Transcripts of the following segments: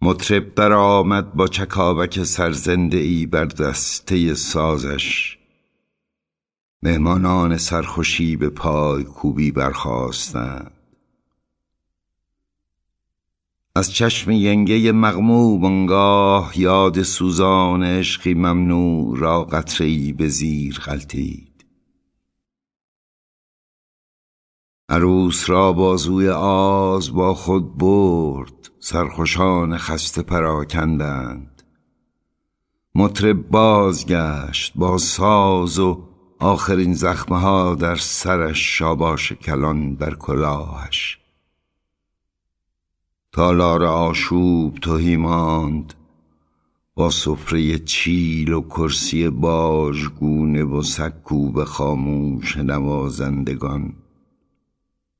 مطرب در آمد با چکاوک سرزنده ای بر دسته سازش. مهمانان سرخوشی به پای کوبی برخاستند. از چشم ینگه مغموم آنگاه یاد سوزان عشقی ممنوع را قطره‌ای به زیر غلتید. عروس را بازوی آز با خود برد، سرخوشان خسته پراکندند. مطرب بازگشت با ساز و آخرین زخمه ها در سرش، شاباش کلان بر کلاهش. تالار آشوب تهی ماند با سفره چیل و کرسی باژگونه و سکوب خاموش نوازندگان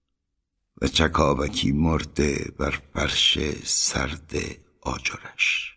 و چکاوکی مرده بر فرش سرد آجرش.